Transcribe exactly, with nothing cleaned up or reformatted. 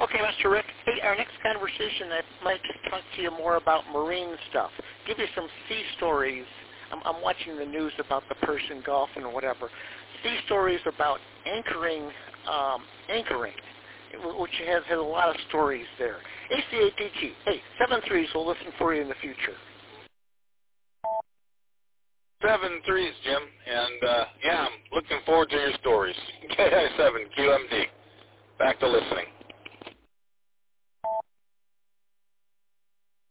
Okay, Mister Rick. Hey, our next conversation, I might just talk to you more about marine stuff. Give you some sea stories. I'm, I'm watching the news about the Persian Gulf and whatever. Sea stories about anchoring, um, anchoring, which has, has a lot of stories there. A C A T T. Hey, seven threes will listen for you in the future. Seven threes, Jim, and uh, yeah, I'm looking forward to your stories. K I seven Q M D. Back to listening.